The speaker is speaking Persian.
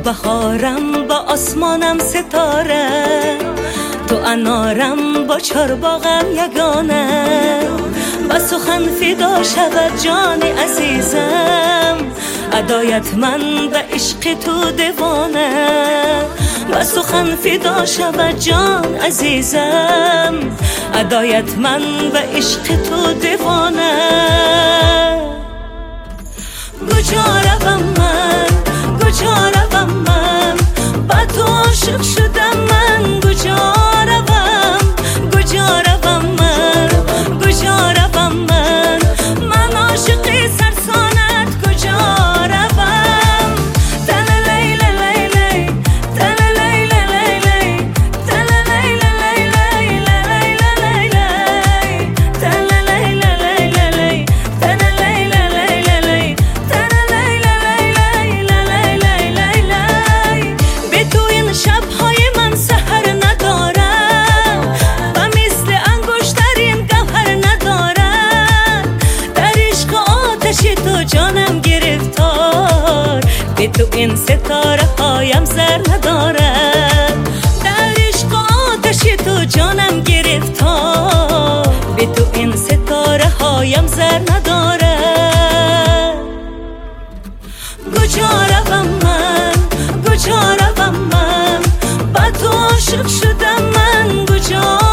بهارم با آسمانم ستاره، تو انارم با چارباغم یگانه. و سخن فدا شود جان عزیزم، ادایت من به عشق تو دیوانه. و سخن فدا شود جان عزیزم، ادایت من به عشق تو دیوانه. کجا روم من، کجا روم من، با تو عاشق شدم من. کجا روم، کجا روم من، کجا روم من، من عاشق سرسانت کجا روم. تل لیل لیلی، تل لیل لیلی، تل لیل لیلی، لیل لیلی، تل لیل لیلی، تل لیل لیلی، تل لیل لیلی. به تو این شب‌های من سحر ندارم، و مثل انگشترین گوهر ندارم. در عشق آتش تو جانم گرفتار، به تو این ستاره هایم زر ندارم. در عشق آتش تو جانم گرفتار، به تو این ستاره هایم زر ندارم. کجا روم من، کجا روم من، با تو عاشق شدم من. کجا